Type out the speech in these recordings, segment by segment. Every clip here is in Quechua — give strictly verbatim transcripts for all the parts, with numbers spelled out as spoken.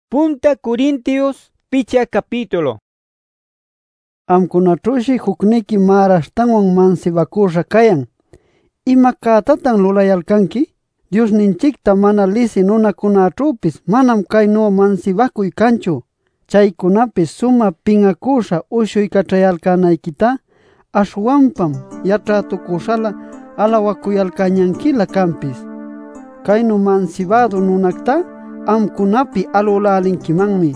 Punta Corintios picha capítulo. Amkunatrushi hukniki marashtanwan mansibakusha kayan. Ima katatan lulayalkanki? Dios ninchikta mana lisi nunakunatrupis manam kaynuwa mansibakuy kanchu. Chaykunapis suma pingakusha ushuy kachayalkanaykita ashwanpam yatratukushala alawakuyalkañankila kampis. Kaynu mansibado nunakta amkunapi alulalinkimanmi.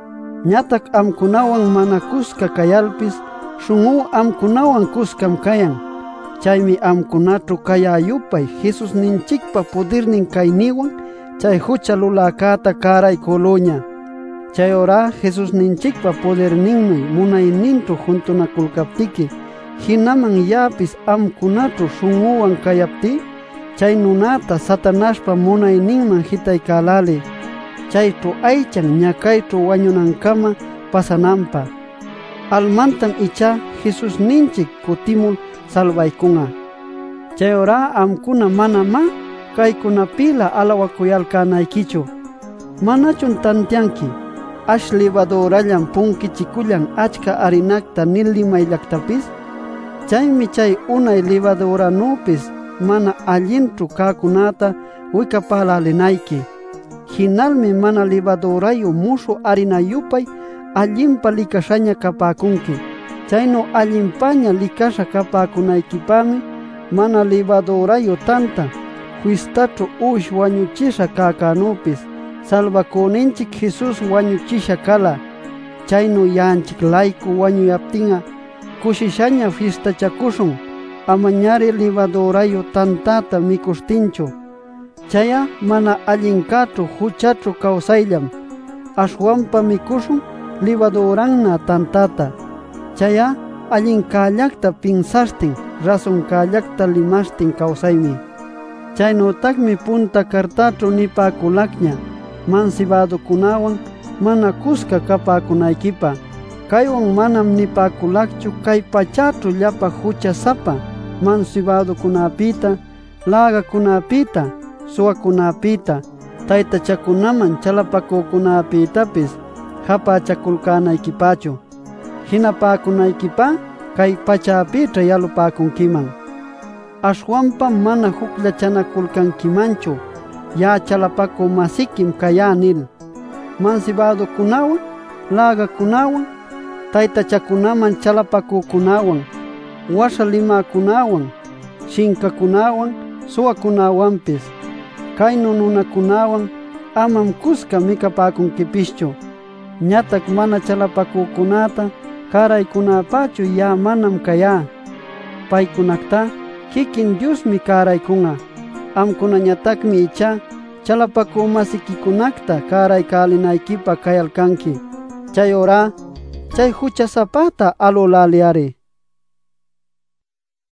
Ñatak amkunawan mana kuska kayalpis shunqu amkunawan kuskam kayan. Chaymi amkunatru kayayupay Jesus ninchikpa podernin kayniwan chay hucha lulakata karaykuluña. Chayora Jesus ninchikpa poderninmi munaynintu juntunakulkaptiki hinaman yapis amkunatru shunquwan kayapti chay nunata Satanashpa munayninman hitaykalali. Chaytru aychan ñakaytru wañunankama pasananpa. Almantan icha Jesus ninchik kutimul salvaykunga. Chayora amkuna mana ma kaykunapila alawakuyalkanaykichu. Manachun tantianki ash libadorallan punkichikullan achka arinakta nillimayllaktapis? Chaymi chay unay libadoranupis mana allintru kakunata wikapallalinayki. Hinalmi mana libadorayu mushu arinayupay allinpa likashaña kapakunki. Chayno allinpaña likasha kapakunaykipami mana libadorayu tanta fistatru ush wañuchisha kakanupis salvakuninchik Jesus wañuchisha kala. Chayno yanchik layku wañuyaptinga kushishaña fistachakushun amañari libadorayu tantata mikustinchu. Chaya mana allinkatru huchatru kawsayllam ashwanpa mikushun libadoranna tantata. Chaya allinkallakta pinsashtin razonkallakta limashtin kawsaymi. Chaynotakmi punta kartatru nipakulakña mansibadukunawan mana kuska kapakunaykipa. Kaywan manam nipakulakchu kay pachatru llapa huchasapa mansibadukunapita, lagakunapita, suwakunapita, taytachakunaman chalapakukunapitapis hapachakulkanaykipachu. Hinapakunaykipa kay pachapitra yalupakunkiman. Ashwanpa mana huklachanakulkankimanchu ya chalapaku masikim kaya nil. Mansibadukunawan, lagakunawan, taytachakunaman chalapakukunawan, washa limakunawan, shinkakunawan, suwakunawanpis. Kaynu nunakunawan amam kuska mikapakunkipischu. Ñatak mana chalapakukunata karaykunapachu ya manam kaya. Paykunakta kikin Diosmi karaykunga. Amkunañatakmi icha chalapaku masikikunakta karaykalinaykipa kayalkanki. Chayora chay huchasapata alulaliari.